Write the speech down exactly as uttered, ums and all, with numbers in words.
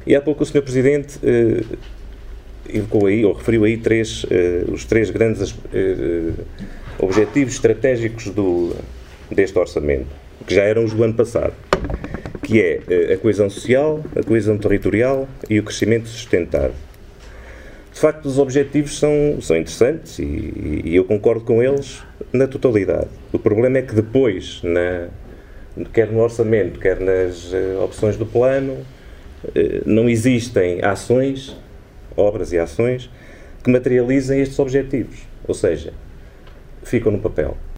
E há pouco o senhor Presidente eh, evocou aí, ou referiu aí, três, eh, os três grandes eh, objetivos estratégicos do, deste orçamento, que já eram os do ano passado, que é eh, a coesão social, a coesão territorial e o crescimento sustentado. De facto, os objetivos são, são interessantes e, e eu concordo com eles na totalidade. O problema é que depois, na, quer no orçamento, quer nas uh, opções do plano, uh, não existem ações, obras e ações, que materializem estes objetivos. Ou seja, ficam no papel.